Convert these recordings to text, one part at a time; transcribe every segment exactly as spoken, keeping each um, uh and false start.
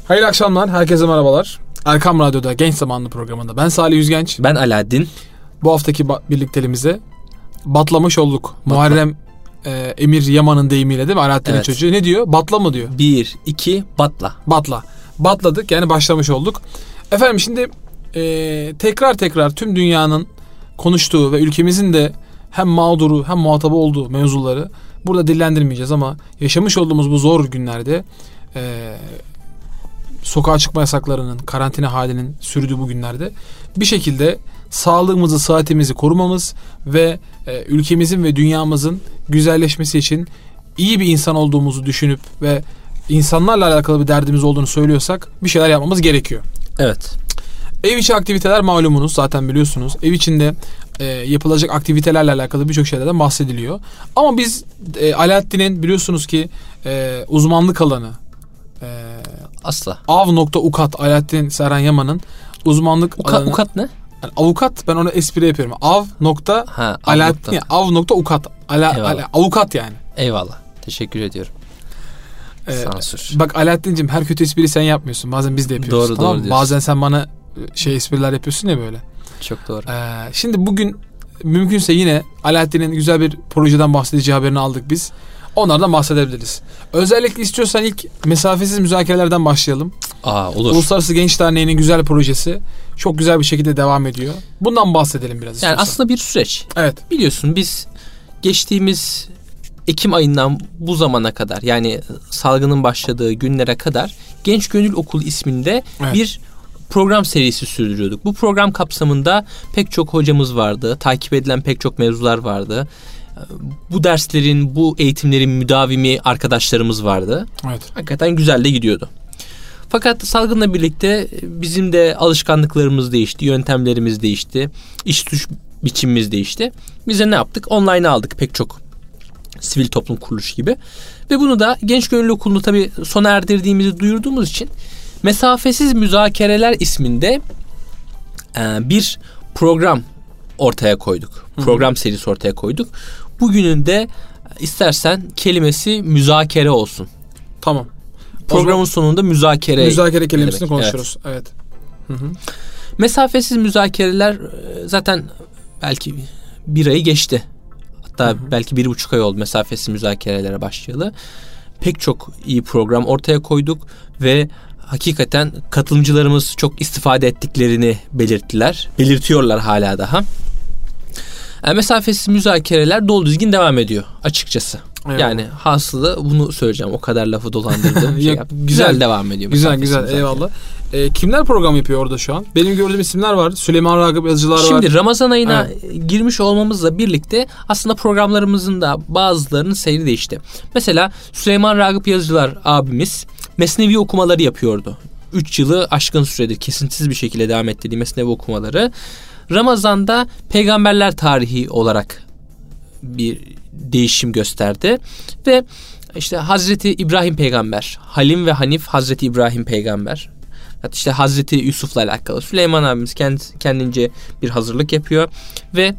Hayırlı akşamlar, herkese merhabalar. Erkam Radyo'da Genç Zamanlı programında ben Salih Yüzgenç. Ben Alaaddin. Bu haftaki ba- birlikteliğimize batlamış olduk. Batla. Muharrem e, Emir Yaman'ın deyimiyle değil mi? Alaaddin'in evet. çocuğu ne diyor? Batla mı diyor? Bir, iki, batla. Batla. Batladık, yani başlamış olduk. Efendim şimdi e, tekrar tekrar tüm dünyanın konuştuğu ve ülkemizin de hem mağduru hem muhatabı olduğu mevzuları burada dillendirmeyeceğiz ama yaşamış olduğumuz bu zor günlerde e, sokağa çıkma yasaklarının, karantina halinin sürdüğü bu günlerde bir şekilde sağlığımızı, sıhhatimizi korumamız ve e, ülkemizin ve dünyamızın güzelleşmesi için iyi bir insan olduğumuzu düşünüp ve insanlarla alakalı bir derdimiz olduğunu söylüyorsak bir şeyler yapmamız gerekiyor. Evet. Ev içi aktiviteler malumunuz, zaten biliyorsunuz. Ev içinde e, yapılacak aktivitelerle alakalı birçok şeylerden bahsediliyor. Ama biz e, Alaaddin'in biliyorsunuz ki e, uzmanlık alanı e, asla av nokta ukat Alaaddin Serhan Yaman'ın uzmanlık Uka, alanı. Ukat ne? Yani avukat, ben onu espri yapıyorum. av nokta Alaaddin av nokta ukat Ala, ala, avukat yani. Eyvallah. Teşekkür ediyorum. Ee, Sansür. Bak Alaaddin'cim, her kötü espriyi sen yapmıyorsun. Bazen biz de yapıyoruz. Doğru, tamam doğru. Bazen sen bana şey espriler yapıyorsun ya böyle. Çok doğru. Ee, şimdi bugün mümkünse yine Alaaddin'in güzel bir projeden bahsedeceği haberini aldık biz. Onlardan bahsedebiliriz. Özellikle istiyorsan ilk mesafesiz müzakerelerden başlayalım. Aa, olur. Uluslararası Genç Derneği'nin güzel projesi. Çok güzel bir şekilde devam ediyor. Bundan bahsedelim biraz istiyorsan. Yani aslında bir süreç. Evet. Biliyorsun biz geçtiğimiz Ekim ayından bu zamana kadar, yani salgının başladığı günlere kadar Genç Gönül Okulu isminde evet. bir program serisi sürdürüyorduk. Bu program kapsamında pek çok hocamız vardı. Takip edilen pek çok mevzular vardı. Bu derslerin, bu eğitimlerin müdavimi arkadaşlarımız vardı. Evet. Hakikaten güzel de gidiyordu. Fakat salgınla birlikte bizim de alışkanlıklarımız değişti, yöntemlerimiz değişti, iş tuş biçimimiz değişti. Biz de ne yaptık? Online'a aldık pek çok sivil toplum kuruluşu gibi. Ve bunu da Genç Gönül Okulu'nu tabii sona erdirdiğimizi duyurduğumuz için Mesafesiz Müzakereler isminde bir program ortaya koyduk. Hı-hı. Program serisi ortaya koyduk. Bugünün de istersen kelimesi müzakere olsun. Tamam. Programın sonunda müzakere. Müzakere kelimesini konuşuyoruz. Evet. evet. Hı hı. Mesafesiz müzakereler zaten belki bir ayı geçti. Hatta hı hı. belki bir buçuk ay oldu mesafesiz müzakerelere başlayalı. Pek çok iyi program ortaya koyduk ve hakikaten katılımcılarımız çok istifade ettiklerini belirttiler. Belirtiyorlar hala daha. Yani mesafesiz müzakereler dolu dizgin devam ediyor açıkçası. Eyvallah. Yani hasılı bunu söyleyeceğim. O kadar lafı dolandırdım. şey güzel, güzel devam ediyor. Güzel güzel müzakere. Eyvallah. E, kimler program yapıyor orada şu an? Benim gördüğüm isimler var. Süleyman Ragıp Yazıcılar var. Şimdi Ramazan ayına evet. girmiş olmamızla birlikte aslında programlarımızın da bazılarının seyri değişti. Mesela Süleyman Ragıp Yazıcılar abimiz Mesnevi okumaları yapıyordu. üç yılı aşkın süredir kesintisiz bir şekilde devam ettirdiği Mesnevi okumaları Ramazan'da peygamberler tarihi olarak bir değişim gösterdi ve işte Hazreti İbrahim peygamber, Halim ve Hanif Hazreti İbrahim peygamber, işte Hazreti Yusuf'la alakalı Süleyman abimiz kendisi, kendince bir hazırlık yapıyor ve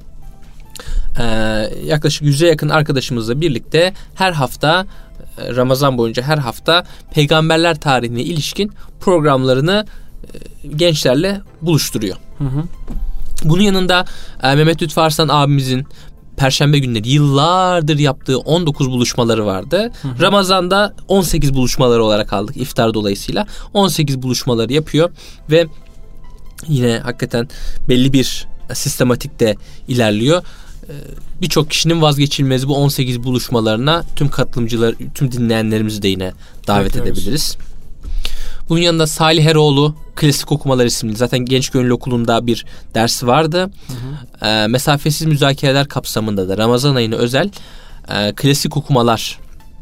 e, yaklaşık yüze yakın arkadaşımızla birlikte her hafta Ramazan boyunca her hafta peygamberler tarihine ilişkin programlarını e, gençlerle buluşturuyor. Hı hı. Bunun yanında e, Mehmet Lütfü Arslan abimizin Perşembe günleri yıllardır yaptığı on dokuz buluşmaları vardı. Hı hı. Ramazan'da on sekiz buluşmaları olarak aldık iftar dolayısıyla. on sekiz buluşmaları yapıyor ve yine hakikaten belli bir sistematikte ilerliyor. Birçok kişinin vazgeçilmezi bu on sekiz buluşmalarına tüm katılımcılar, tüm dinleyenlerimizi de yine davet evet, edebiliriz. Evet. Bunun yanında Salih Eroğlu Klasik Okumalar isimli zaten Genç Gönül Okulu'nda bir dersi vardı. Hı hı. E, mesafesiz müzakereler kapsamında da Ramazan ayına özel e, klasik okumalar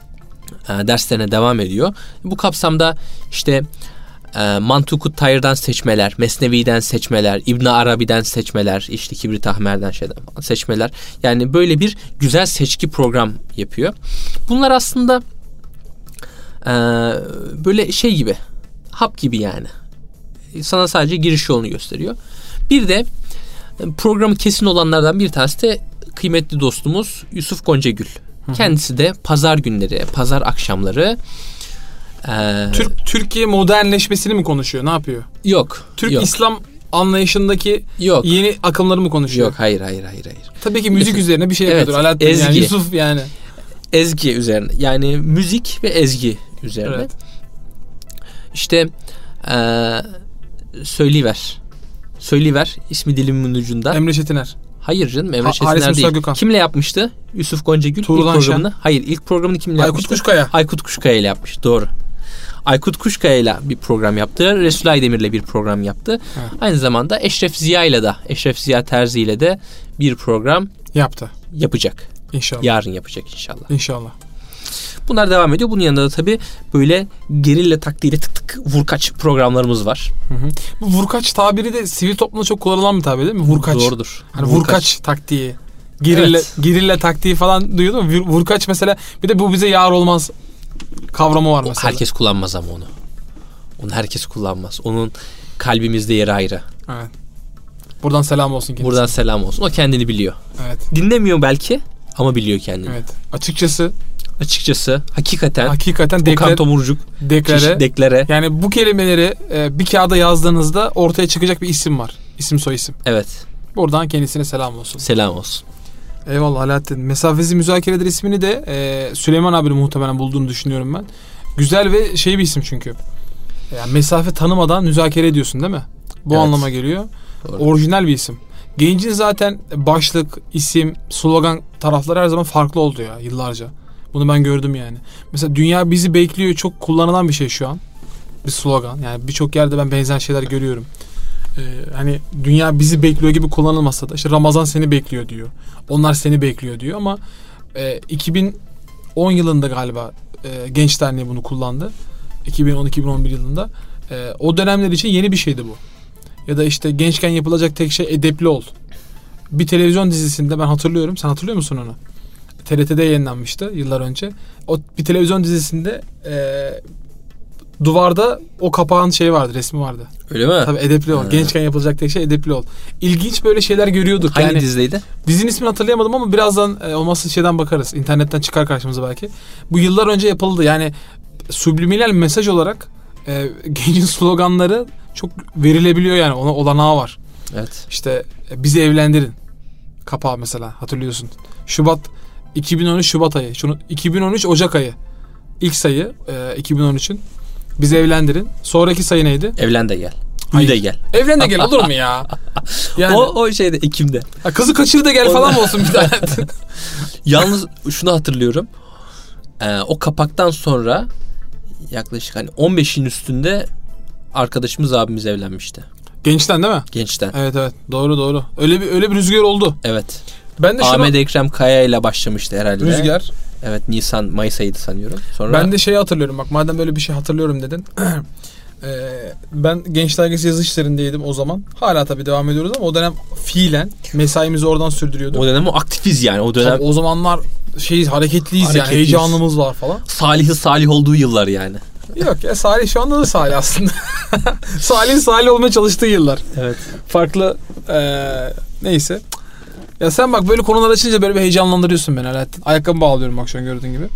e, derslerine devam ediyor. Bu kapsamda işte e, Mantuk-u Tayyir'den seçmeler, Mesnevi'den seçmeler, İbn Arabi'den seçmeler, işte Kibrit Ahmer'den şeyden seçmeler. Yani böyle bir güzel seçki program yapıyor. Bunlar aslında e, böyle şey gibi, hap gibi yani. Sana sadece giriş yolunu gösteriyor. Bir de programı kesin olanlardan bir tanesi de kıymetli dostumuz Yusuf Goncagül. Hı hı. Kendisi de pazar günleri, pazar akşamları Ee, Türk Türkiye modernleşmesini mi konuşuyor? Ne yapıyor? Yok. Türk yok. İslam anlayışındaki Yok. yeni akımları mı konuşuyor? Yok, hayır hayır hayır hayır. Tabii ki müzik Mesela, üzerine bir şey evet, yapıyordur. Alaaddin ezgi. yani Yusuf yani. Ezgi üzerine. Yani müzik ve ezgi üzerine. Evet. İşte ee, Söyleyiver. Söyleyiver ismi dilimin ucunda. Emre Çetiner. Hayır canım, Emre Ha- Çetiner Haris Musa değil. Gökhan. Kimle yapmıştı? Yusuf Goncagül Tuğrul ilk Anşen. programını. Hayır, ilk programını kimle Aykut yapmıştı? Kuşkaya. Aykut Kuşkaya ile yapmış. Doğru. Aykut Kuşkaya ile bir program yaptı. Resul Aydemir ile bir program yaptı. Evet. Aynı zamanda Eşref Ziya ile de Eşref Ziya Terzi ile de bir program Yaptı. yapacak. İnşallah. Yarın yapacak inşallah. İnşallah. Bunlar devam ediyor. Bunun yanında da tabii böyle gerilla taktiğiyle tık tık vurkaç programlarımız var. Hı hı. Bu vurkaç tabiri de sivil toplumda çok kullanılan bir tabir değil mi? Vurkaç. Doğrudur. Hani vurkaç, taktiği. Gerilla, Evet. gerilla taktiği falan duyuyordun mu? Vur- Vurkaç mesela, bir de bu bize yar olmaz kavramı var O, mesela. herkes kullanmaz ama onu. Onu herkes kullanmaz. Onun kalbimizde yeri ayrı. Evet. Buradan selam olsun kendisine. Buradan selam olsun. O kendini biliyor. Evet. Dinlemiyor belki ama biliyor kendini. Evet. Açıkçası Açıkçası hakikaten hakikaten Okan deklar, Tomurcuk deklare. çeşit deklare. Yani bu kelimeleri e, bir kağıda yazdığınızda ortaya çıkacak bir isim var. İsim soy isim. Evet. Buradan kendisine selam olsun. Selam olsun. Eyvallah Alaaddin. Mesafesiz Müzakereler ismini de e, Süleyman abinin muhtemelen bulduğunu düşünüyorum ben. Güzel ve şey bir isim çünkü. Yani mesafe tanımadan müzakere ediyorsun değil mi? Bu Evet. anlama geliyor. Doğru. Orijinal bir isim. Gencin zaten başlık, isim, slogan tarafları her zaman farklı oldu ya yıllarca. Bunu ben gördüm yani. Mesela dünya bizi bekliyor, çok kullanılan bir şey şu an. Bir slogan. Yani birçok yerde ben benzer şeyler görüyorum. Ee, hani dünya bizi bekliyor gibi kullanılmasa da işte Ramazan seni bekliyor diyor. Onlar seni bekliyor diyor ama e, iki bin on yılında galiba e, Genç Derneği bunu kullandı. iki bin on iki bin on bir yılında. E, o dönemler için yeni bir şeydi bu. Ya da işte gençken yapılacak tek şey edepli ol. Bir televizyon dizisinde ben hatırlıyorum. Sen hatırlıyor musun onu? T R T'de yayınlanmıştı yıllar önce. O bir televizyon dizisinde e, duvarda o kapağın şeyi vardı, resmi vardı. Öyle mi? Tabii edepli ol. Ha. Gençken yapılacak tek şey edepli ol. İlginç böyle şeyler görüyorduk. Hangi yani dizideydi? dizinin ismini hatırlayamadım ama birazdan e, olmazsa şeyden bakarız. İnternetten çıkar karşımıza belki. Bu yıllar önce yapıldı. Yani subliminal mesaj olarak e, gencin sloganları çok verilebiliyor yani. Ona olanağı var. Evet. İşte e, bizi evlendirin. Kapağı mesela hatırlıyorsun. Şubat iki bin on üç Şubat ayı. Şunu iki bin on üç Ocak ayı. İlk sayı e, iki bin on üçün. Bizi evlendirin. Sonraki sayı neydi? Evlen de gel. Hayır. Uyu da gel. Evlen de gel olur mu ya? Yani, O o şeyde Ekim'de. ha, kızı kaçır da gel falan mı olsun bir tane? Yalnız şunu hatırlıyorum. Ee, o kapaktan sonra yaklaşık hani on beşin üstünde arkadaşımız abimiz evlenmişti. Gençten değil mi? Gençten. Evet evet doğru doğru. Öyle bir öyle bir rüzgar oldu. Evet. Ben de şunu, Ahmet Ekrem Kaya ile başlamıştı herhalde. rüzgar. Evet, Nisan Mayıs ayıydı sanıyorum. Sonra Ben de şeyi hatırlıyorum bak madem böyle bir şey hatırlıyorum dedin. Ee, ben Genç Dergisi yazı işlerindeydim o zaman. Hala tabii devam ediyoruz ama o dönem fiilen mesaimizi oradan sürdürüyorduk. o dönem o aktifiz yani. O dönem Tabii o zamanlar şeyiz hareketliyiz, yani Hareketliyiz. heyecanımız var falan. Salih'i salih olduğu yıllar yani. Yok ya Salih şu anda da Salih aslında. Salih Salih olmaya çalıştığı yıllar. Evet. Farklı ee, neyse. Ya sen bak böyle konular açınca böyle bir heyecanlandırıyorsun beni Alaaddin. Ayakkabı bağlıyorum bak şu an gördüğün gibi.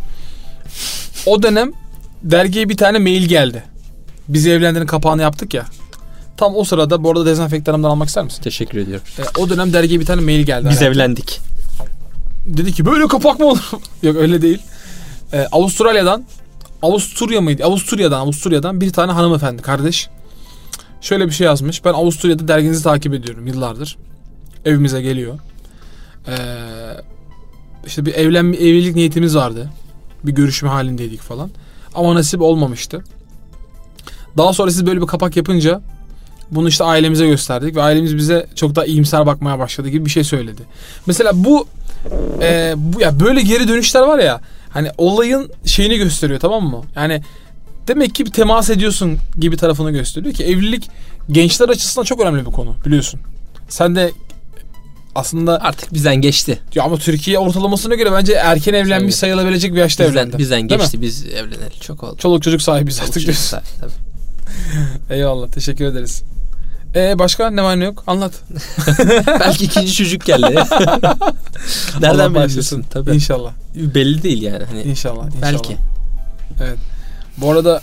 O dönem dergiye bir tane mail geldi. Bizi evlendirin kapağını yaptık ya. Tam o sırada bu arada dezenfektanımdan almak ister misin? Teşekkür ediyorum. E, o dönem dergiye bir tane mail geldi. Biz Alaaddin. evlendik. Dedi ki böyle kapak mı olur? Yok öyle değil. E, Avustralya'dan Avusturya mıydı? Avusturya'dan Avusturya'dan bir tane hanımefendi kardeş. Şöyle bir şey yazmış. Ben Avusturya'da derginizi takip ediyorum yıllardır. Evimize geliyor. Ee, işte bir evlenme evlilik niyetimiz vardı. Bir görüşme halindeydik falan. Ama nasip olmamıştı. Daha sonra siz böyle bir kapak yapınca bunu işte ailemize gösterdik ve ailemiz bize çok daha iyimser bakmaya başladı gibi bir şey söyledi. Mesela bu, e, bu ya böyle geri dönüşler var ya, hani olayın şeyini gösteriyor, tamam mı? Yani demek ki bir temas ediyorsun gibi tarafını gösteriyor ki evlilik gençler açısından çok önemli bir konu biliyorsun. Sen de aslında Artık bizden geçti. ya ama Türkiye ortalamasına göre bence erken evlenmiş Tabii. sayılabilecek bir yaşta Bizden, evlendi. bizden Değil geçti. mi? Biz evleneli çok oldu. Çoluk çocuk sahibiz artık Çok diyorsun. güzel, tabii. Eyvallah, teşekkür ederiz. Ee, başka ne var ne yok? Anlat. Belki ikinci çocuk geldi. Allah Nereden bağışlasın. biliyorsun? Tabii. İnşallah. Belli değil yani. Hani İnşallah. inşallah. belki. Evet. Bu arada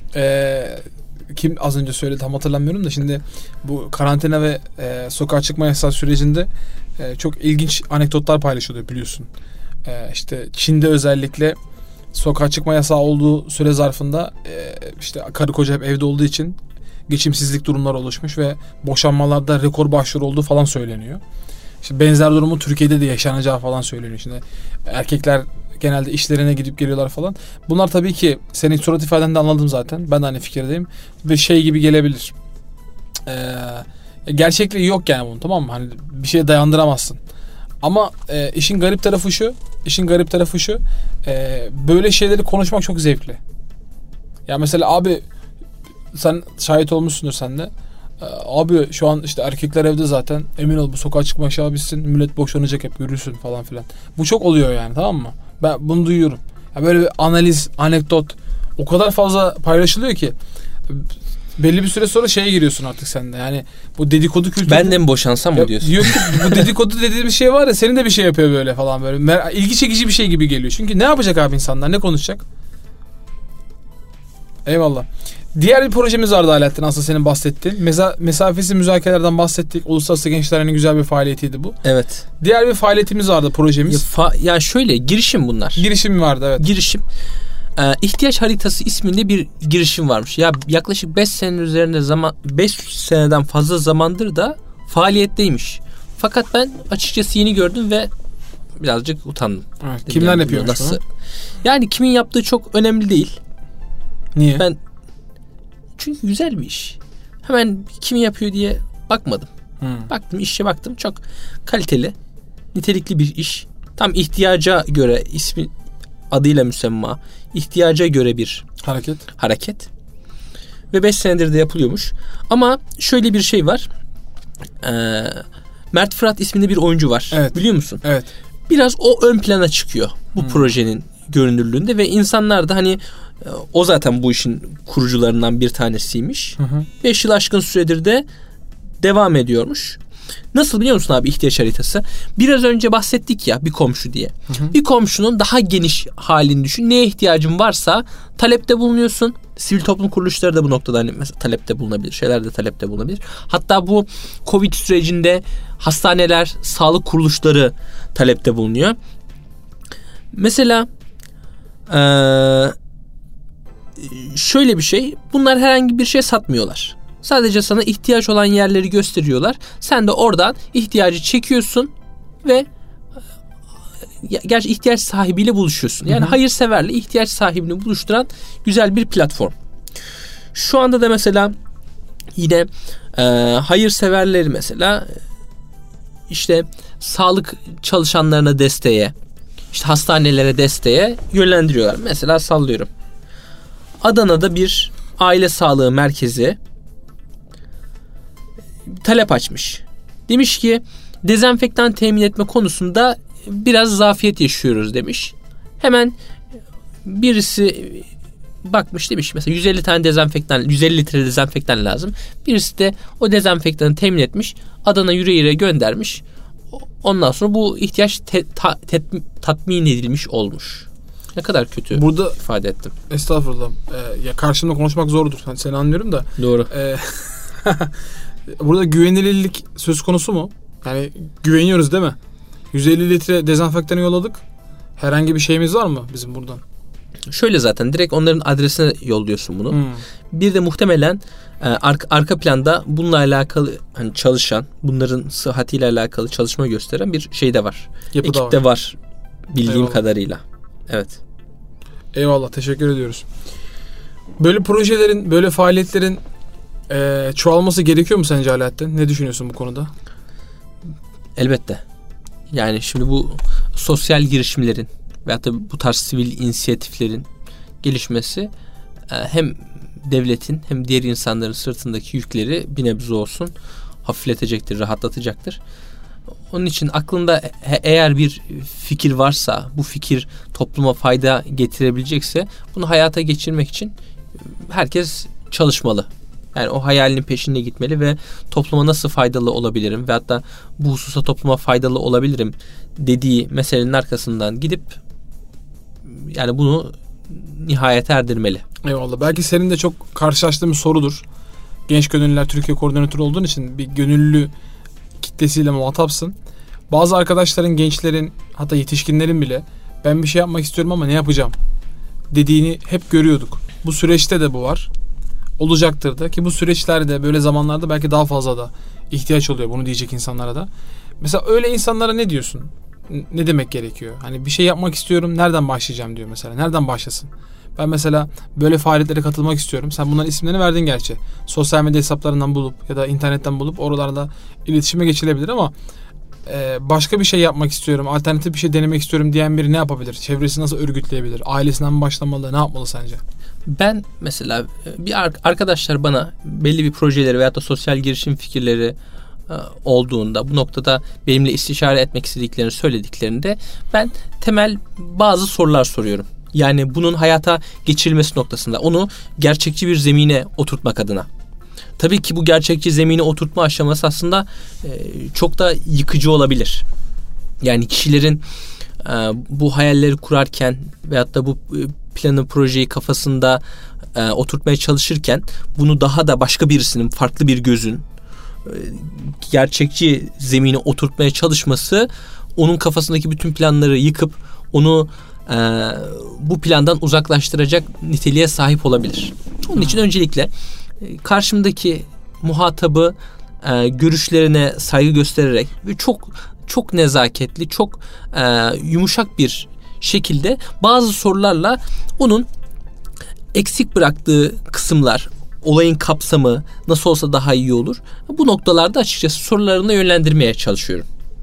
Ee, kim az önce söyledi tam hatırlamıyorum da şimdi bu karantina ve e, sokağa çıkma yasağı sürecinde e, çok ilginç anekdotlar paylaşılıyor biliyorsun. E, işte Çin'de özellikle sokağa çıkma yasağı olduğu süre zarfında e, işte karı koca hep evde olduğu için geçimsizlik durumları oluşmuş ve boşanmalarda rekor başvuru olduğu falan söyleniyor. İşte benzer durumu Türkiye'de de yaşanacağı falan söyleniyor. Şimdi erkekler genelde işlerine gidip geliyorlar falan. Bunlar tabii ki senin surat ifadenden anladım zaten. Ben de aynı fikirdeyim. Ve şey gibi gelebilir. Ee, gerçekliği yok yani bunun, tamam mı? Hani bir şeye dayandıramazsın. Ama e, işin garip tarafı şu. İşin garip tarafı şu. E, böyle şeyleri konuşmak çok zevkli. Ya mesela abi sen şahit olmuşsundur sen de. Abi şu an işte erkekler evde zaten, emin ol bu sokağa çıkma aşağı bitsin, millet boşanacak hep, görürsün falan filan. Bu çok oluyor yani, tamam mı? Ben bunu duyuyorum. Ya böyle bir analiz, anekdot o kadar fazla paylaşılıyor ki belli bir süre sonra şeye giriyorsun artık sen de. Yani bu dedikodu kültürü. Ben de mi boşansam mı diyorsun? Yok, bu dedikodu dediğimiz şey var ya, senin de bir şey yapıyor böyle falan böyle. Mer- ilgi çekici bir şey gibi geliyor. Çünkü ne yapacak abi insanlar? Ne konuşacak? Eyvallah. Diğer bir projemiz vardı Alaaddin, aslında senin bahsettiğin. Meza- mesafesi müzakerelerden bahsettik. Uluslararası Gençler'in güzel bir faaliyetiydi bu. Evet. Diğer bir faaliyetimiz vardı, projemiz. Ya, fa- ya şöyle girişim bunlar. Girişim vardı, evet. Girişim. Ee, ihtiyaç haritası isminde bir girişim varmış. Ya yaklaşık beş senenin üzerinde zaman, beş seneden fazla zamandır da faaliyetteymiş. Fakat ben açıkçası yeni gördüm ve birazcık utandım. Evet, kimler yani yapıyormuş nasıl? Bunu? Yani kimin yaptığı çok önemli değil. Niye? Ben çünkü güzel bir iş. Hemen kimi yapıyor diye bakmadım. Hmm. Baktım, işe baktım. Çok kaliteli, nitelikli bir iş. Tam ihtiyaca göre, ismi adıyla müsemma, ihtiyaca göre bir hareket. Hareket. Ve beş senedir de yapılıyormuş. Ama şöyle bir şey var. Ee, Mert Fırat isminde bir oyuncu var. Evet. Biliyor musun? Evet. Biraz o ön plana çıkıyor bu hmm. projenin görünürlüğünde ve insanlar da hani o zaten bu işin kurucularından bir tanesiymiş. Hı hı. Beş yıl aşkın süredir de devam ediyormuş. Nasıl biliyor musun abi ihtiyaç haritası? Biraz önce bahsettik ya bir komşu diye. Hı hı. Bir komşunun daha geniş halini düşün. Neye ihtiyacın varsa talepte bulunuyorsun. Sivil toplum kuruluşları da bu noktada hani mesela talepte bulunabilir. Şeyler de talepte bulunabilir. Hatta bu Covid sürecinde hastaneler, sağlık kuruluşları talepte bulunuyor. Mesela eee şöyle bir şey, bunlar herhangi bir şey satmıyorlar. Sadece sana ihtiyaç olan yerleri gösteriyorlar. Sen de oradan ihtiyacı çekiyorsun ve gerçi ihtiyaç sahibiyle buluşuyorsun. Yani hı hı. hayırseverle ihtiyaç sahibini buluşturan güzel bir platform. Şu anda da mesela yine e, hayırseverleri mesela işte sağlık çalışanlarına desteğe, işte hastanelere desteğe yönlendiriyorlar. Mesela sallıyorum. Adana'da bir aile sağlığı merkezi talep açmış. Demiş ki dezenfektan temin etme konusunda biraz zafiyet yaşıyoruz demiş. Hemen birisi bakmış demiş mesela yüz elli tane dezenfektan, yüz elli litre dezenfektan lazım. Birisi de o dezenfektanı temin etmiş. Adana yüreğire göndermiş. Ondan sonra bu ihtiyaç te, ta, te, tatmin edilmiş olmuş. Ne kadar kötü burada ifade ettim. Estağfurullah. Ee, ya karşımda konuşmak zordur. Hani seni anlıyorum da. Doğru. E, burada güvenilirlik söz konusu mu? Yani güveniyoruz değil mi? yüz elli litre dezenfektanı yolladık. Herhangi bir şeyimiz var mı bizim buradan? Şöyle zaten direkt onların adresine yolluyorsun bunu. Hmm. Bir de muhtemelen e, arka, arka planda bununla alakalı hani çalışan, bunların sıhhatiyle alakalı çalışma gösteren bir şey de var. Yapı Ekip de var. var bildiğim Eyvallah. kadarıyla. Evet. Eyvallah, teşekkür ediyoruz. Böyle projelerin, böyle faaliyetlerin e, çoğalması gerekiyor mu sence Alaaddin? Ne düşünüyorsun bu konuda? Elbette. Yani şimdi bu sosyal girişimlerin veyahut da bu tarz sivil inisiyatiflerin gelişmesi e, hem devletin hem diğer insanların sırtındaki yükleri bir nebze olsun hafifletecektir, rahatlatacaktır. Onun için aklında eğer bir fikir varsa, bu fikir topluma fayda getirebilecekse bunu hayata geçirmek için herkes çalışmalı. Yani o hayalinin peşinde gitmeli ve topluma nasıl faydalı olabilirim veyahut da bu hususa topluma faydalı olabilirim dediği meselenin arkasından gidip yani bunu nihayete erdirmeli. Eyvallah. Belki senin de çok karşılaştığın bir sorudur. Genç Gönüllüler Türkiye Koordinatörü olduğun için bir gönüllü kitlesiyle muhatapsın. Bazı arkadaşların, gençlerin, hatta yetişkinlerin bile ben bir şey yapmak istiyorum ama ne yapacağım dediğini hep görüyorduk. Bu süreçte de bu var. Olacaktır da ki bu süreçlerde böyle zamanlarda belki daha fazla da ihtiyaç oluyor bunu diyecek insanlara da. Mesela öyle insanlara ne diyorsun? Ne demek gerekiyor? Hani bir şey yapmak istiyorum, nereden başlayacağım diyor mesela. Nereden başlasın? Ben mesela böyle faaliyetlere katılmak istiyorum. Sen bunların isimlerini verdin gerçi. Sosyal medya hesaplarından bulup ya da internetten bulup oralarda iletişime geçilebilir ama e, başka bir şey yapmak istiyorum, alternatif bir şey denemek istiyorum diyen biri ne yapabilir? Çevresi nasıl örgütleyebilir? Ailesinden mi başlamalı? Ne yapmalı sence? Ben mesela bir arkadaşlar bana belli bir projeleri veyahut da sosyal girişim fikirleri olduğunda bu noktada benimle istişare etmek istediklerini söylediklerinde ben temel bazı sorular soruyorum. Yani bunun hayata geçirilmesi noktasında onu gerçekçi bir zemine oturtmak adına. Tabii ki bu gerçekçi zemine oturtma aşaması aslında e, çok da yıkıcı olabilir. Yani kişilerin e, bu hayalleri kurarken veyahut da bu planı, projeyi kafasında e, oturtmaya çalışırken bunu daha da başka birisinin, farklı bir gözün e, gerçekçi zemine oturtmaya çalışması onun kafasındaki bütün planları yıkıp onu e, bu plandan uzaklaştıracak niteliğe sahip olabilir. Onun için öncelikle e, karşımdaki muhatabı e, görüşlerine saygı göstererek ve çok çok nezaketli, çok e, yumuşak bir şekilde bazı sorularla onun eksik bıraktığı kısımlar, olayın kapsamı nasıl olsa daha iyi olur. Bu noktalarda açıkçası sorularını yönlendirmeye çalışıyorum.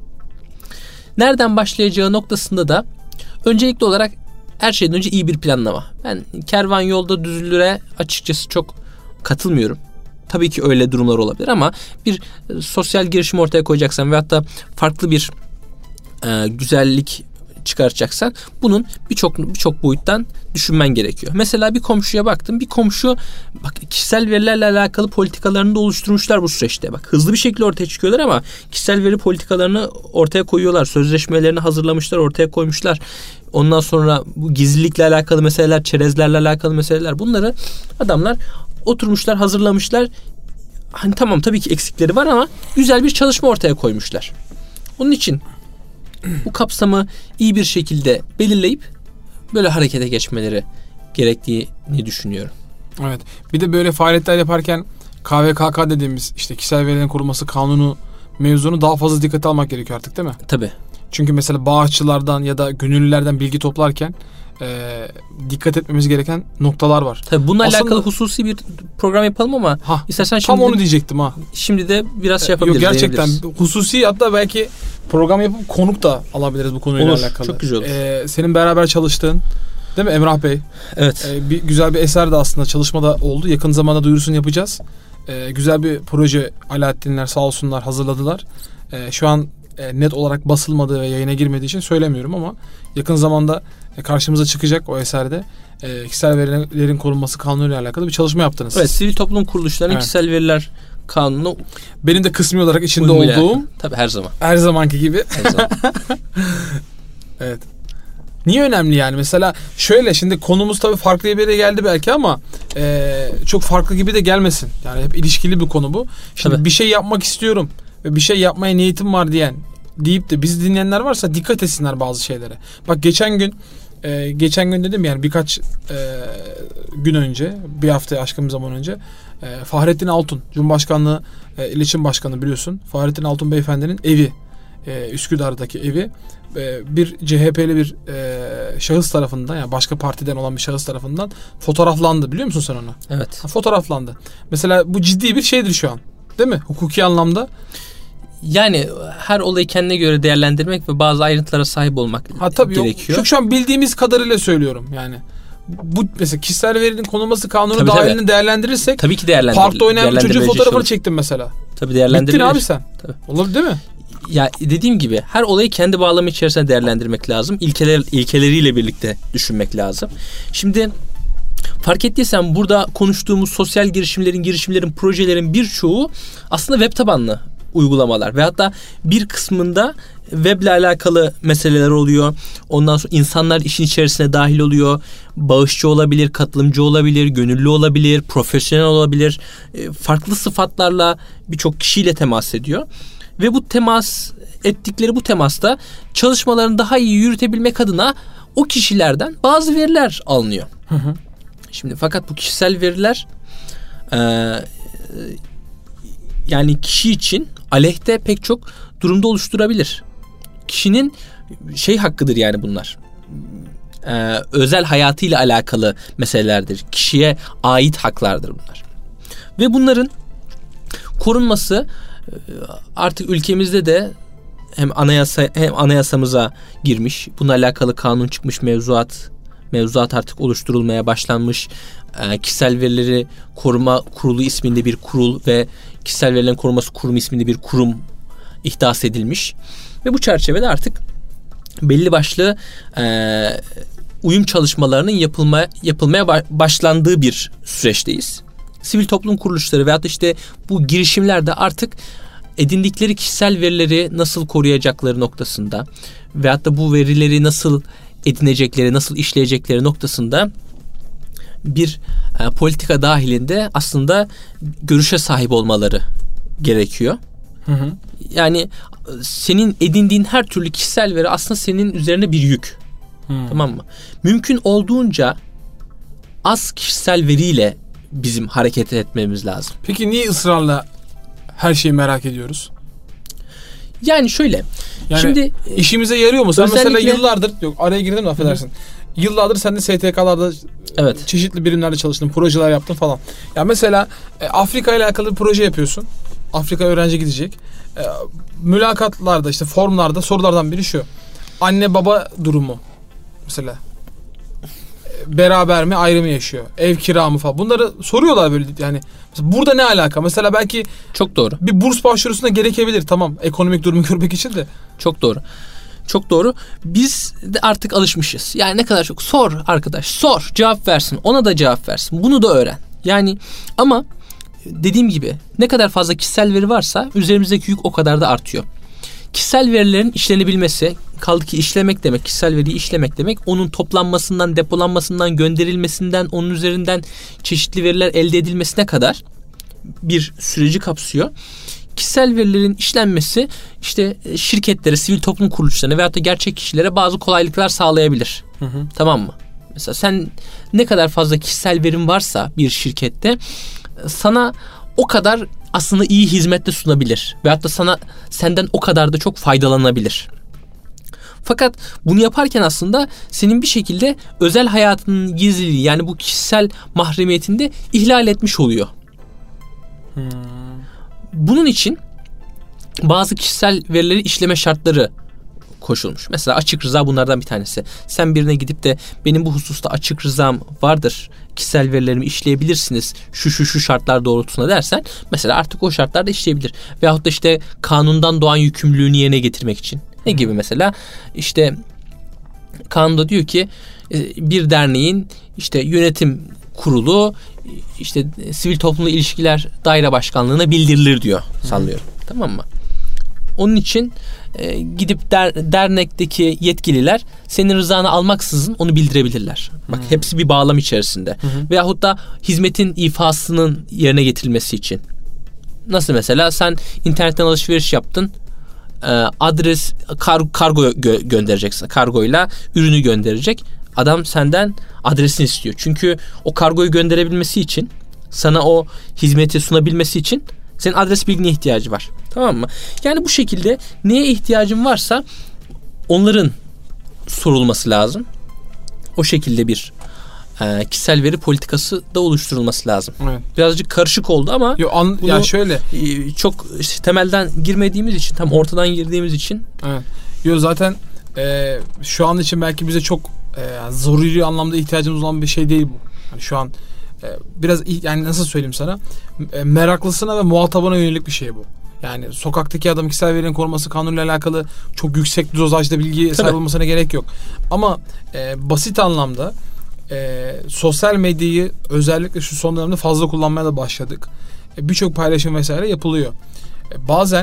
Nereden başlayacağı noktasında da öncelikli olarak her şeyden önce iyi bir planlama. Ben kervan yolda düzülüre açıkçası çok katılmıyorum. Tabii ki öyle durumlar olabilir ama bir e, sosyal girişim ortaya koyacaksan veyahut da farklı bir e, güzellik çıkaracaksan bunun birçok birçok boyuttan düşünmen gerekiyor. Mesela bir komşuya baktım. Bir komşu bak kişisel verilerle alakalı politikalarını da oluşturmuşlar bu süreçte. Bak hızlı bir şekilde ortaya çıkıyorlar ama kişisel veri politikalarını ortaya koyuyorlar. Sözleşmelerini hazırlamışlar, ortaya koymuşlar. Ondan sonra bu gizlilikle alakalı meseleler, çerezlerle alakalı meseleler, bunları adamlar oturmuşlar, hazırlamışlar. Hani tamam tabii ki eksikleri var ama güzel bir çalışma ortaya koymuşlar. Onun için bu kapsamı iyi bir şekilde belirleyip böyle harekete geçmeleri gerektiğini düşünüyorum. Evet. Bir de böyle faaliyetler yaparken K V K K dediğimiz işte kişisel verilerin korunması kanunu mevzunu daha fazla dikkate almak gerekiyor artık değil mi? Tabii. Çünkü mesela bağışçılardan ya da gönüllülerden bilgi toplarken e, dikkat etmemiz gereken noktalar var. Tabii bununla Aslında, alakalı hususi bir program yapalım ama ha, istersen şimdi tam onu diyecektim ha. Şimdi de biraz şey yapabiliriz. Yok, gerçekten hususi, hatta belki program yapıp konuk da alabiliriz bu konuyla olur, alakalı. Çok güzel olur. Ee, senin beraber çalıştığın, değil mi Emrah Bey? Evet. Ee, bir güzel bir eser de aslında çalışmada oldu. Yakın zamanda duyurusunu yapacağız. Ee, güzel bir proje Alaaddinler sağ olsunlar hazırladılar. Ee, şu an e, net olarak basılmadığı ve yayına girmediği için söylemiyorum ama yakın zamanda e, karşımıza çıkacak o eserde. E, kişisel verilerin korunması kanunuyla alakalı bir çalışma yaptınız. Evet, sivil toplum kuruluşlarının evet. kişisel veriler kanunu. Benim de kısmi olarak içinde olduğum. Tabii her zaman. Her zamanki gibi. Her zaman. Evet. Niye önemli yani? Mesela şöyle, şimdi konumuz tabii farklı bir yere geldi belki ama e, çok farklı gibi de gelmesin. Yani hep ilişkili bir konu bu. Şimdi tabii. bir şey yapmak istiyorum ve bir şey yapmaya niyetim var diyen deyip de bizi dinleyenler varsa dikkat etsinler bazı şeylere. Bak geçen gün e, geçen gün dedim yani birkaç e, gün önce, bir haftaya aşkın bir zaman önce e, Fahrettin Altun, Cumhurbaşkanlığı e, İletişim Başkanı biliyorsun. Fahrettin Altun beyefendinin evi, e, Üsküdar'daki evi e, bir C H P'li bir e, şahıs tarafından, yani başka partiden olan bir şahıs tarafından fotoğraflandı, biliyor musun sen onu? Evet. Ha, fotoğraflandı. Mesela bu ciddi bir şeydir şu an. Değil mi? Hukuki anlamda. Yani her olayı kendine göre değerlendirmek ve bazı ayrıntılara sahip olmak ha, tabii gerekiyor. Yok. Şu an bildiğimiz kadarıyla söylüyorum yani. Bu mesela kişisel verinin konulması kanunu tabii, dahilini tabii. değerlendirirsek. Tabii ki değerlendir. Parkta oynayan bir çocuğun fotoğrafını olur. Çektim mesela. Tabii değerlendirilir. Bittin abi sen. Tabii. Olabilir değil mi? Ya dediğim gibi her olayı kendi bağlamı içerisinde değerlendirmek lazım. İlkeler, ilkeleriyle birlikte düşünmek lazım. Şimdi fark ettiysen burada konuştuğumuz sosyal girişimlerin, girişimlerin, projelerin birçoğu aslında web tabanlı uygulamalar ve hatta bir kısmında weble alakalı meseleler oluyor. Ondan sonra insanlar işin içerisine dahil oluyor. Bağışçı olabilir, katılımcı olabilir, gönüllü olabilir, profesyonel olabilir. Farklı sıfatlarla birçok kişiyle temas ediyor. Ve bu temas ettikleri bu temasta çalışmalarını daha iyi yürütebilmek adına o kişilerden bazı veriler alınıyor. Hı hı. Şimdi fakat bu kişisel veriler e, yani kişi için aleyhte pek çok durumda oluşturabilir. Kişinin şey hakkıdır yani bunlar. Ee, özel hayatıyla alakalı meselelerdir. Kişiye ait haklardır bunlar. Ve bunların korunması artık ülkemizde de hem anayasa hem anayasamıza girmiş. Bununla alakalı kanun çıkmış, mevzuat mevzuat artık oluşturulmaya başlanmış. Ee, kişisel verileri koruma kurulu isminde bir kurul ve kişisel verilerin korunması kurumu isminde bir kurum ihdas edilmiş. Ve bu çerçevede artık belli başlı e, uyum çalışmalarının yapılma, yapılmaya başlandığı bir süreçteyiz. Sivil toplum kuruluşları veyahut da işte bu girişimler de artık edindikleri kişisel verileri nasıl koruyacakları noktasında veyahut da bu verileri nasıl edinecekleri, nasıl işleyecekleri noktasında bir e, politika dahilinde aslında görüşe sahip olmaları gerekiyor. Hı hı. Yani senin edindiğin her türlü kişisel veri aslında senin üzerine bir yük. Hı. Tamam mı? Mümkün olduğunca az kişisel veriyle bizim hareket etmemiz lazım. Peki niye ısrarla her şeyi merak ediyoruz? Yani şöyle. Yani şimdi işimize yarıyor mu? Sen özellikle, mesela yıllardır, yok araya girdim mi affedersin. Hı. Yıllardır sen de S T K'larda evet. çeşitli birimlerde çalıştın, projeler yaptın falan. Ya mesela e, Afrika ile alakalı bir proje yapıyorsun. Afrika öğrenci gidecek. E, mülakatlarda işte formlarda sorulardan biri şu. Anne baba durumu mesela. E, beraber mi ayrı mı yaşıyor? Ev kira mı falan. Bunları soruyorlar böyle yani. Burada ne alaka? Mesela belki çok doğru. Bir burs başvurusunda gerekebilir. Tamam ekonomik durumu görmek için de. Çok doğru. Çok doğru. Biz de artık alışmışız. Yani ne kadar çok sor arkadaş. Sor. Cevap versin. Ona da cevap versin. Bunu da öğren. Yani ama dediğim gibi ne kadar fazla kişisel veri varsa üzerimizdeki yük o kadar da artıyor. Kişisel verilerin işlenebilmesi, kaldı ki işlemek demek, kişisel veriyi işlemek demek, onun toplanmasından, depolanmasından, gönderilmesinden, onun üzerinden çeşitli veriler elde edilmesine kadar bir süreci kapsıyor. Kişisel verilerin işlenmesi işte şirketlere, sivil toplum kuruluşlarına veyahut da gerçek kişilere bazı kolaylıklar sağlayabilir. Hı hı. Tamam mı? Mesela sen ne kadar fazla kişisel verin varsa bir şirkette sana o kadar aslında iyi hizmet de sunabilir. Veyahut da sana senden o kadar da çok faydalanabilir. Fakat bunu yaparken aslında senin bir şekilde özel hayatının gizliliği yani bu kişisel mahremiyetini de ihlal etmiş oluyor. Hmm. Bunun için bazı kişisel verileri işleme şartları koşulmuş. Mesela açık rıza bunlardan bir tanesi. Sen birine gidip de benim bu hususta açık rızam vardır, kişisel verilerimi işleyebilirsiniz şu şu şu şartlar doğrultusunda dersen mesela artık o şartlarda işleyebilir. Veyahut da işte kanundan doğan yükümlülüğünü yerine getirmek için. Ne gibi mesela? İşte kanunda diyor ki bir derneğin işte yönetim kurulu işte sivil toplumla ilişkiler daire başkanlığına bildirilir diyor. Sallıyorum. Hı. Tamam mı? Onun için e, gidip der, dernekteki yetkililer senin rızanı almaksızın onu bildirebilirler. Bak hmm. hepsi bir bağlam içerisinde. Hmm. Veyahut da hizmetin ifasının yerine getirilmesi için. Nasıl mesela sen internetten alışveriş yaptın. E, adres kar, kargo gö- göndereceksin. Kargoyla ürünü gönderecek. Adam senden adresini istiyor. Çünkü o kargoyu gönderebilmesi için sana o hizmeti sunabilmesi için senin adres bilgine ihtiyacı var. Tamam mı? Yani bu şekilde neye ihtiyacın varsa onların sorulması lazım. O şekilde bir e, kişisel veri politikası da oluşturulması lazım. Evet. Birazcık karışık oldu ama Yo, an, ya şöyle e, çok işte, temelden girmediğimiz için, tam ortadan girdiğimiz için. Evet. Yo zaten e, şu an için belki bize çok e, zaruri anlamda ihtiyacımız olan bir şey değil bu. Yani şu an biraz yani nasıl söyleyeyim sana meraklısına ve muhatabına yönelik bir şey bu. Yani sokaktaki adam kişisel verilerin korunması kanunuyla alakalı çok yüksek dozajda bilgi sahip olmasına gerek yok. Ama e, basit anlamda e, sosyal medyayı özellikle şu son dönemde fazla kullanmaya da başladık. E, birçok paylaşım vesaire yapılıyor. E, bazen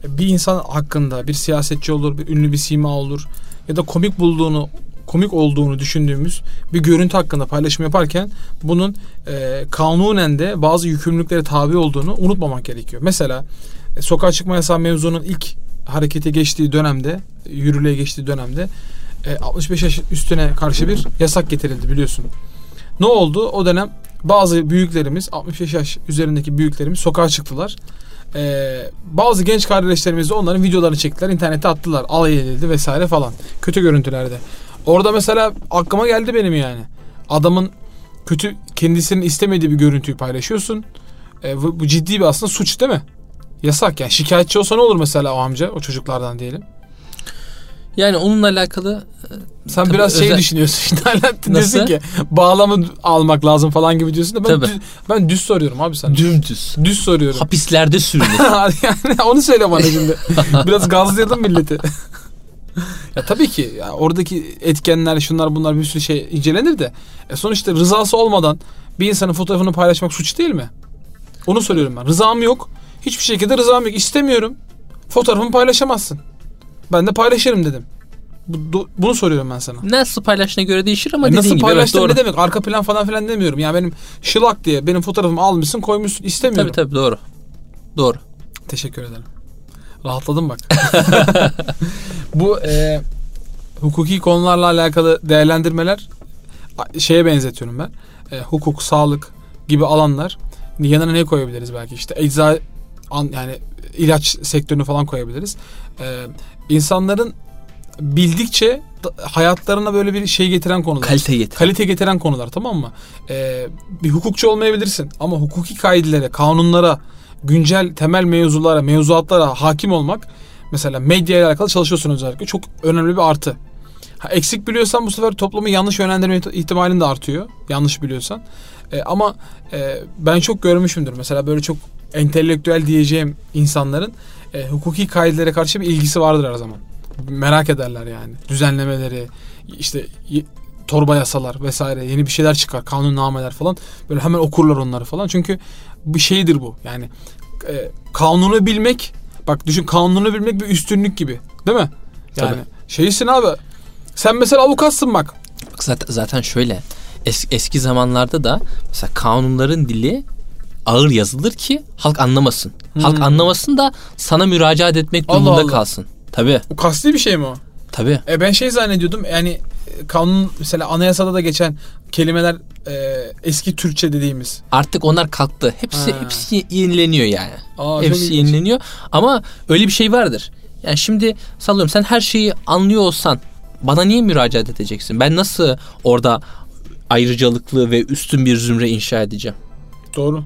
bir insan hakkında, bir siyasetçi olur, bir ünlü bir sima olur ya da komik bulduğunu, komik olduğunu düşündüğümüz bir görüntü hakkında paylaşım yaparken bunun e, kanunen de bazı yükümlülüklere tabi olduğunu unutmamak gerekiyor. Mesela e, sokağa çıkma yasağı mevzunun ilk harekete geçtiği dönemde, yürürlüğe geçtiği dönemde e, altmış beş yaş üstüne karşı bir yasak getirildi biliyorsun. Ne oldu? O dönem bazı büyüklerimiz, altmış beş yaş üzerindeki büyüklerimiz sokağa çıktılar. Ee, bazı genç kardeşlerimiz de onların videolarını çektiler, internete attılar, alay edildi vesaire falan, kötü görüntülerde. Orada mesela aklıma geldi benim yani. Adamın kötü, kendisinin istemediği bir görüntüyü paylaşıyorsun. Ee, bu, bu ciddi bir aslında suç değil mi? Yasak yani. Şikayetçi olsa ne olur mesela o amca, o çocuklardan diyelim. Yani onunla alakalı sen biraz şey özel... düşünüyorsun işte Alaaddin, diyorsun ki bağlama almak lazım falan gibi diyorsun da ben düz, ben düz soruyorum abi sana. Dümdüz. Düz soruyorum. Hapislerde sürünür. Yani onu söyle bana şimdi. Biraz gazlayadım milleti. Ya tabii ki ya oradaki etkenler, şunlar bunlar bir sürü şey incelenir de e sonuçta rızası olmadan bir insanın fotoğrafını paylaşmak suç değil mi? Onu soruyorum ben. Rızam yok. Hiçbir şekilde rızam yok. İstemiyorum. Fotoğrafımı paylaşamazsın. Ben de paylaşırım dedim. Bu, bunu soruyorum ben sana. Nasıl paylaştığına göre değişir ama e dediğin nasıl gibi. Nasıl paylaştın evet, ne demek? Arka plan falan filan demiyorum. Yani benim şılak diye benim fotoğrafımı almışsın koymuşsun, istemiyorum. Tabii tabii doğru. Doğru. Teşekkür ederim. Rahatladım bak. Bu e, hukuki konularla alakalı değerlendirmeler şeye benzetiyorum ben. E, hukuk, sağlık gibi alanlar. Yanına ne koyabiliriz belki? İşte ecza, an, yani ilaç sektörünü falan koyabiliriz. E, insanların bildikçe hayatlarına böyle bir şey getiren konular. Kalite getiren. Kalite getiren konular, tamam mı? Ee, bir hukukçu olmayabilirsin ama hukuki kaidelere, kanunlara, güncel temel mevzulara, mevzuatlara hakim olmak, mesela medya ile alakalı çalışıyorsun özellikle, çok önemli bir artı. Ha, eksik biliyorsan bu sefer toplumu yanlış yönlendirme ihtimalin de artıyor. Yanlış biliyorsan. Ee, ama e, ben çok görmüşümdür. Mesela böyle çok entelektüel diyeceğim insanların e, hukuki kaidelere karşı bir ilgisi vardır her zaman. Merak ederler yani. Düzenlemeleri, işte torba yasalar vesaire, yeni bir şeyler çıkar, kanunnameler falan. Böyle hemen okurlar onları falan. Çünkü bir şeydir bu. Yani e, kanunu bilmek, bak düşün, kanunu bilmek bir üstünlük gibi. Değil mi? Yani tabii. Şeysin abi. Sen mesela avukatsın bak. Bak zaten, zaten şöyle. Es, eski zamanlarda da mesela kanunların dili ağır yazılır ki halk anlamasın. Hmm. Halk anlamasın da sana müracaat etmek durumunda Allah Allah. kalsın. Tabii. O kasti bir şey mi o? Tabii. E ben şey zannediyordum yani kanun, mesela anayasada da geçen kelimeler e, eski Türkçe dediğimiz. Artık onlar kalktı. Hepsi ha. hepsi yenileniyor yani. Aa, hepsi yenileniyor. Ama öyle bir şey vardır. Yani şimdi sallıyorum, sen her şeyi anlıyor olsan bana niye müracaat edeceksin? Ben nasıl orada ayrıcalıklı ve üstün bir zümre inşa edeceğim? Doğru.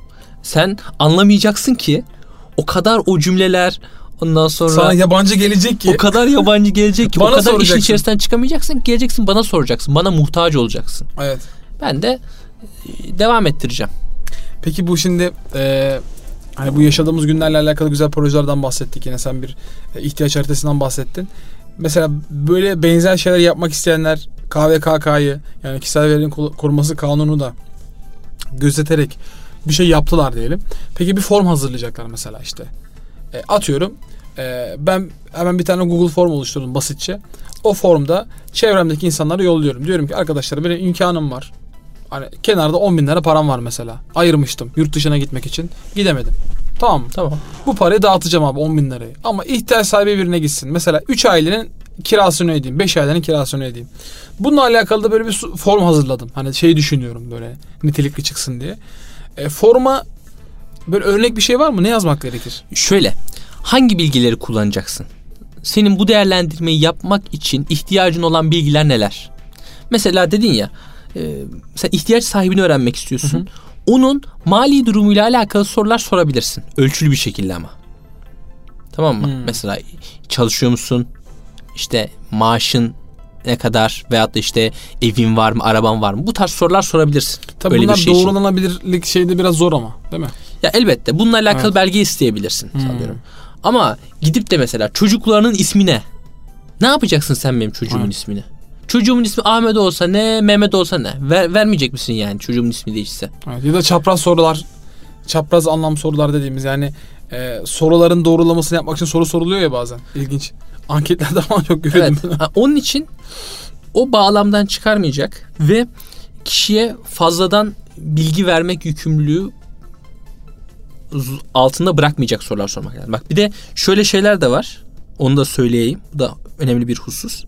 Sen anlamayacaksın ki o kadar o cümleler, ondan sonra sana yabancı gelecek ki. O kadar yabancı gelecek ki. Bana o kadar soracaksın. işin içerisinden çıkamayacaksın. Geleceksin bana soracaksın. Bana muhtaç olacaksın. Evet. Ben de devam ettireceğim. Peki bu şimdi e, hani bu yaşadığımız günlerle alakalı güzel projelerden bahsettik. Yine sen bir e, ihtiyaç haritasından bahsettin. Mesela böyle benzer şeyler yapmak isteyenler K V K K'yı, yani kişisel verilerin korunması kanunu da gözeterek bir şey yaptılar diyelim. Peki bir form hazırlayacaklar mesela işte. E, atıyorum e, ben hemen bir tane Google form oluşturdum basitçe. O formda çevremdeki insanlara yolluyorum. Diyorum ki arkadaşlar benim imkanım var. Hani kenarda on bin lira param var mesela. Ayırmıştım yurt dışına gitmek için. Gidemedim. Tamam mı? Tamam. Bu parayı dağıtacağım abi, on bin lirayı. Ama ihtiyaç sahibi birine gitsin. Mesela üç ailenin kirasını ödeyeyim. beş ailenin kirasını ödeyeyim. Bununla alakalı da böyle bir form hazırladım. Hani şey düşünüyorum, böyle nitelikli çıksın diye. E, forma böyle örnek bir şey var mı? Ne yazmak gerekir? Şöyle. Hangi bilgileri kullanacaksın? Senin bu değerlendirmeyi yapmak için ihtiyacın olan bilgiler neler? Mesela dedin ya, e, sen ihtiyaç sahibini öğrenmek istiyorsun. Hı hı. Onun mali durumuyla alakalı sorular sorabilirsin. Ölçülü bir şekilde ama. Tamam mı? Hmm. Mesela çalışıyor musun? İşte maaşın ne kadar, veyahut da işte evin var mı, araban var mı? Bu tarz sorular sorabilirsin. Tabii bunlar şey doğrulanabilirlik şeyde biraz zor ama, değil mi? Ya elbette. Bununla alakalı evet. belge isteyebilirsin hmm. sanıyorum. Ama gidip de mesela çocuklarının ismi ne? Ne yapacaksın sen benim çocuğumun evet. ismini? Çocuğumun ismi Ahmet olsa ne, Mehmet olsa ne? Ver, vermeyecek misin yani çocuğumun ismi değişse? Evet, ya da çapraz sorular, çapraz anlam sorular dediğimiz, yani e, soruların doğrulamasını yapmak için soru soruluyor ya bazen. İlginç. Anketlerde falan çok görüyorum. Evet. Onun için o bağlamdan çıkarmayacak ve kişiye fazladan bilgi vermek yükümlülüğü altında bırakmayacak sorular sormak lazım. Bak bir de şöyle şeyler de var. Onu da söyleyeyim. Bu da önemli bir husus.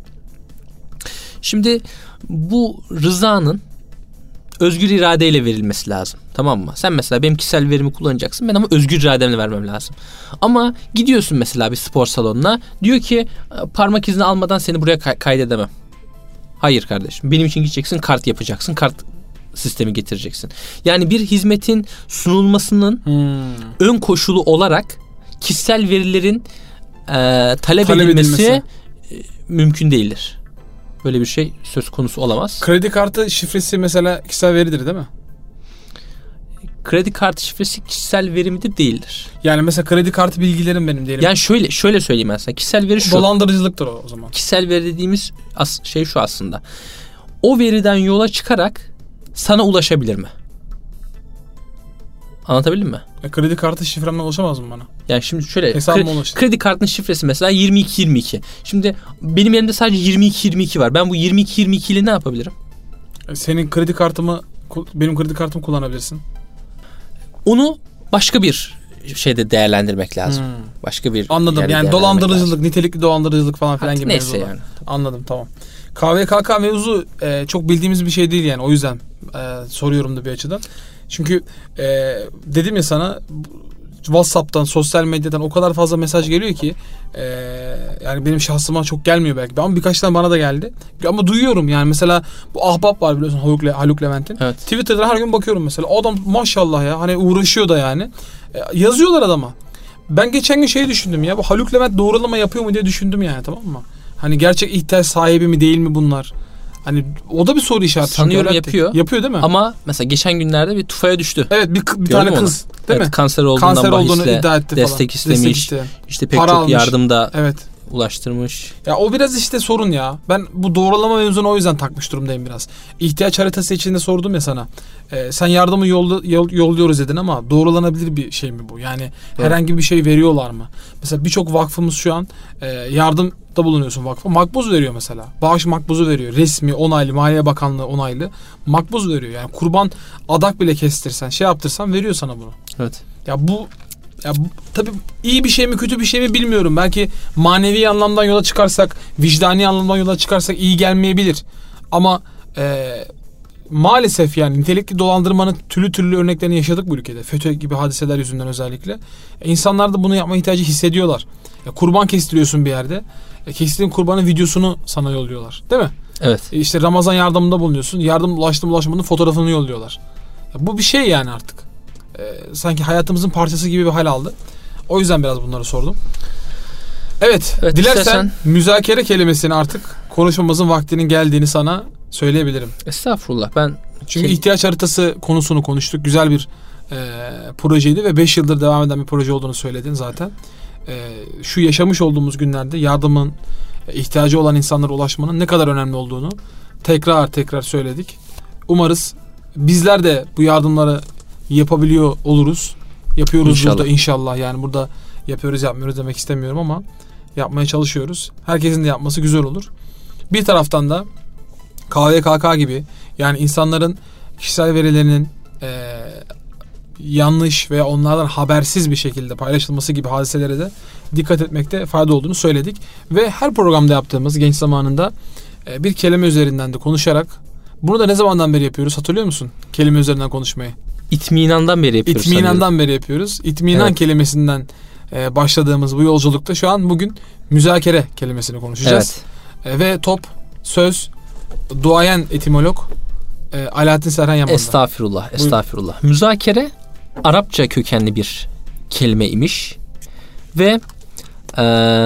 Şimdi bu rızanın özgür iradeyle verilmesi lazım. Tamam mı? Sen mesela benim kişisel verimi kullanacaksın. Ben ama özgür irademle vermem lazım. Ama gidiyorsun mesela bir spor salonuna. Diyor ki parmak izini almadan seni buraya kay- kaydedemem. Hayır kardeşim. Benim için gideceksin, kart yapacaksın. Kart sistemi getireceksin. Yani bir hizmetin sunulmasının hmm. ön koşulu olarak kişisel verilerin e, talep, talep edilmesi, edilmesi mümkün değildir. Böyle bir şey söz konusu olamaz. Kredi kartı şifresi mesela kişisel veridir değil mi? Kredi kartı şifresi kişisel veri midir? Değildir. Yani mesela kredi kartı bilgilerim benim diyelim. Yani şöyle şöyle söyleyeyim ben sana. Kişisel veri şu. Dolandırıcılıktır o, o zaman. Kişisel veri dediğimiz as- şey şu aslında. O veriden yola çıkarak sana ulaşabilir mi? Anlatabildim mi? E, kredi kartı şifremle ulaşamaz mı bana? Yani şimdi şöyle kredi, kredi kartının şifresi mesela yirmi iki yirmi iki. Şimdi benim elimde sadece yirmi iki yirmi iki var. Ben bu yirmi iki yirmi iki ile ne yapabilirim? E, senin kredi kartımı benim kredi kartımı kullanabilirsin. Onu başka bir şeyde değerlendirmek lazım. Hmm. Başka bir Anladım. Yani dolandırıcılık, lazım. Nitelikli dolandırıcılık falan filan gibi neyse yani. Anladım, tamam. K V K K mevzu e, çok bildiğimiz bir şey değil yani. O yüzden e, soruyorum da bir açıdan. Çünkü e, dedim ya sana, WhatsApp'tan, sosyal medyadan o kadar fazla mesaj geliyor ki e, yani benim şahsıma çok gelmiyor belki. Ama birkaç tane bana da geldi. Ama duyuyorum yani, mesela bu Ahbap var biliyorsun, Haluk, Le- Haluk Levent'in. Evet. Twitter'dan her gün bakıyorum mesela. O adam maşallah ya, hani uğraşıyor da yani. E, yazıyorlar adama. Ben geçen gün şey düşündüm ya, bu Haluk Levent doğrulama yapıyor mu diye düşündüm yani, tamam mı? Hani gerçek ihtiyaç sahibi mi değil mi bunlar? Hani o da bir soru işareti. Sanıyorum yapıyor. Yapıyor değil mi? Ama mesela geçen günlerde bir tufaya düştü. Evet, bir, bir tane kız onu. Değil evet, mi? Kanser olduğundan kanser olduğunu iddia etti destek falan. istemiş. Destek isteyen. İşte pek para çok almış. yardımda evet. ulaştırmış. Ya o biraz işte sorun ya. Ben bu doğrulama mevzunu o yüzden takmış durumdayım biraz. İhtiyaç haritası içinde sordum ya sana. Ee, sen yardımı yollu, yol, yolluyoruz dedin ama doğrulanabilir bir şey mi bu? Yani evet. herhangi bir şey veriyorlar mı? Mesela birçok vakfımız şu an e, yardımda bulunuyorsun vakfa. Makbuz veriyor mesela. Bağış makbuzu veriyor. Resmi, onaylı, Maliye Bakanlığı onaylı. Makbuz veriyor. Yani kurban adak bile kestirsen, şey yaptırsan veriyor sana bunu. Evet. Ya bu Ya tabii iyi bir şey mi kötü bir şey mi bilmiyorum. Belki manevi anlamdan yola çıkarsak, vicdani anlamdan yola çıkarsak iyi gelmeyebilir. Ama e, maalesef yani nitelikli dolandırmanın türlü türlü örneklerini yaşadık bu ülkede. FETÖ gibi hadiseler yüzünden özellikle. E, insanlar da bunu yapma ihtiyacı hissediyorlar. Ya, kurban kestiriyorsun bir yerde. E, kestiğin kurbanın videosunu sana yolluyorlar. Değil mi? Evet. E, işte Ramazan yardımında bulunuyorsun. Yardım ulaştı mı ulaşmadığının fotoğrafını yolluyorlar. Ya, bu bir şey yani artık. Ee, sanki hayatımızın parçası gibi bir hal aldı. O yüzden biraz bunları sordum. Evet, evet dilersen istersen... müzakere kelimesini artık konuşmamızın vaktinin geldiğini sana söyleyebilirim. Estağfurullah. Ben çünkü şey... ihtiyaç haritası konusunu konuştuk. Güzel bir e, projeydi ve beş yıldır devam eden bir proje olduğunu söyledin zaten. E, şu yaşamış olduğumuz günlerde yardımın, ihtiyacı olan insanlara ulaşmanın ne kadar önemli olduğunu tekrar tekrar söyledik. Umarız bizler de bu yardımları yapabiliyor oluruz. Yapıyoruz da inşallah. Yani burada yapıyoruz yapmıyoruz demek istemiyorum ama yapmaya çalışıyoruz. Herkesin de yapması güzel olur. Bir taraftan da K V K K gibi, yani insanların kişisel verilerinin e, yanlış veya onlardan habersiz bir şekilde paylaşılması gibi hadiselere de dikkat etmekte fayda olduğunu söyledik. Ve her programda yaptığımız genç zamanında e, bir kelime üzerinden de konuşarak, bunu da ne zamandan beri yapıyoruz hatırlıyor musun? Kelime üzerinden konuşmayı. İtminandan beri yapıyoruz. İtminandan sanırım. beri yapıyoruz. İtminan evet. kelimesinden e, başladığımız bu yolculukta şu an bugün müzakere kelimesini konuşacağız. Evet. E, ve top, söz, duayen etimolog e, Alaaddin Serhan Yaman'da. Estağfirullah, estağfirullah. Buyurun. Müzakere Arapça kökenli bir kelime imiş ve e,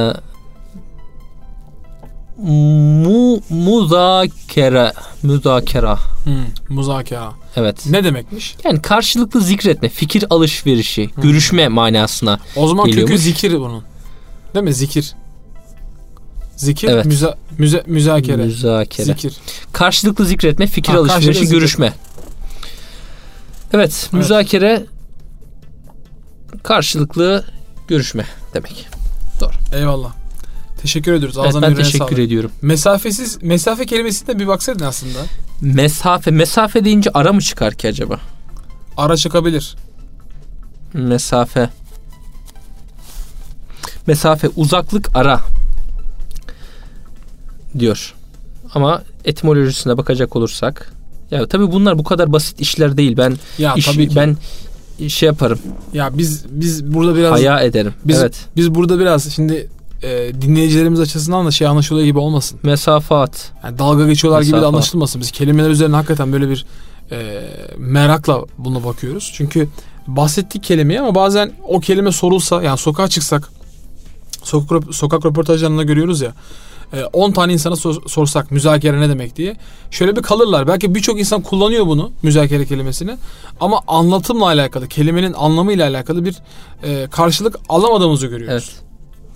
mu muzakere muzakera hmm, muzakera. Evet. Ne demekmiş? Yani karşılıklı zikretme, fikir alışverişi, hmm. görüşme manasına. O zaman geliyormuş. Kökü zikir bunun. Değil mi? Zikir. Zikir, evet. müza, müze, müzakere. Müzakere. Zikir. Karşılıklı zikretme, fikir ha, alışverişi, görüşme. Evet, evet, müzakere karşılıklı görüşme demek. Doğru. Eyvallah. Teşekkür ediyoruz. Evet, Ağzına ben yüreğine teşekkür sağlık. ediyorum. Mesafesiz, mesafe kelimesine bir baksaydın aslında. Mesafe, mesafe deyince ara mı çıkar ki acaba? Ara çıkabilir. Mesafe. Mesafe, uzaklık, ara diyor. Ama etimolojisine bakacak olursak, ya tabii bunlar bu kadar basit işler değil. Ben Ya iş, tabii ki. ben şey yaparım. Ya biz biz burada biraz Haya ederim. Biz, evet. Biz burada biraz şimdi e, dinleyicilerimiz açısından da şey anlaşılıyor gibi olmasın. Mesafat. Yani dalga geçiyorlar Mesafa. gibi de anlaşılmasın. Biz kelimeler üzerine hakikaten böyle bir e, merakla buna bakıyoruz. Çünkü bahsettik kelimeyi ama bazen o kelime sorulsa, yani sokağa çıksak, sokak, sokak röportajlarında görüyoruz ya, on tane insana sor, sorsak müzakere ne demek diye, şöyle bir kalırlar. Belki birçok insan kullanıyor bunu, müzakere kelimesini, ama anlatımla alakalı, kelimenin anlamıyla alakalı bir e, karşılık alamadığımızı görüyoruz. Evet.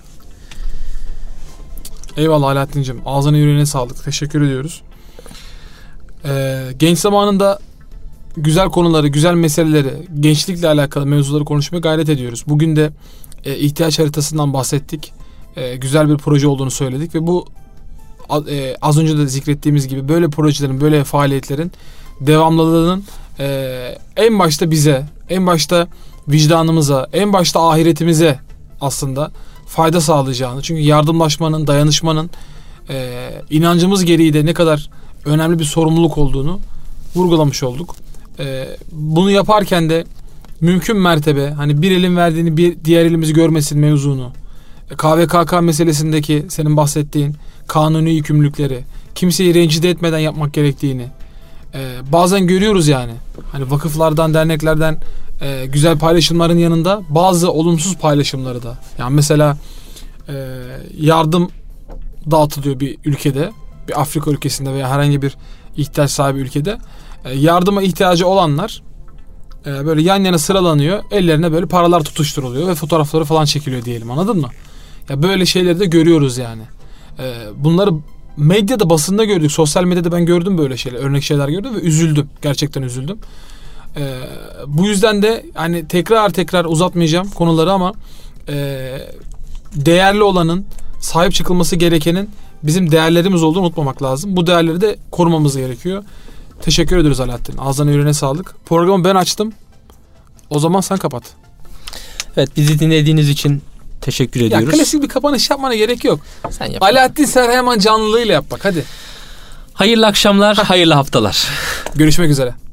Eyvallah Alaaddin'cim. Ağzına yüreğine sağlık. Teşekkür ediyoruz. Ee, genç zamanında güzel konuları, güzel meseleleri, gençlikle alakalı mevzuları konuşmaya gayret ediyoruz. Bugün de e, ihtiyaç haritasından bahsettik. E, güzel bir proje olduğunu söyledik ve bu e, az önce de zikrettiğimiz gibi böyle projelerin, böyle faaliyetlerin devamlılığının e, en başta bize, en başta vicdanımıza, en başta ahiretimize aslında fayda sağlayacağını, çünkü yardımlaşmanın, dayanışmanın e, inancımız gereği de ne kadar önemli bir sorumluluk olduğunu vurgulamış olduk. E, bunu yaparken de mümkün mertebe hani bir elin verdiğini bir diğer elimiz görmesin mevzunu, K V K K meselesindeki senin bahsettiğin kanuni yükümlülükleri kimseyi rencide etmeden yapmak gerektiğini e, bazen görüyoruz yani. Hani vakıflardan, derneklerden e, güzel paylaşımların yanında bazı olumsuz paylaşımları da. Yani mesela e, yardım dağıtılıyor bir ülkede, bir Afrika ülkesinde veya herhangi bir ihtiyaç sahibi ülkede. E, yardıma ihtiyacı olanlar e, böyle yan yana sıralanıyor, ellerine böyle paralar tutuşturuluyor ve fotoğrafları falan çekiliyor diyelim, anladın mı? Ya böyle şeyleri de görüyoruz yani. E, bunları medyada, basında gördük, sosyal medyada ben gördüm böyle şeyler, örnek şeyler gördüm ve üzüldüm, gerçekten üzüldüm. Ee, bu yüzden de hani tekrar tekrar uzatmayacağım konuları ama e, değerli olanın, sahip çıkılması gerekenin bizim değerlerimiz olduğunu unutmamak lazım. Bu değerleri de korumamız gerekiyor. Teşekkür ediyoruz Alaaddin. Ağzına yüreğine sağlık. Programı ben açtım. O zaman sen kapat. Evet, bizi dinlediğiniz için teşekkür ediyoruz. Ya klasik bir kapanış yapmana gerek yok. Sen yap. Alaaddin Serheman canlılığıyla yap bak hadi. Hayırlı akşamlar, hayırlı haftalar. Görüşmek üzere.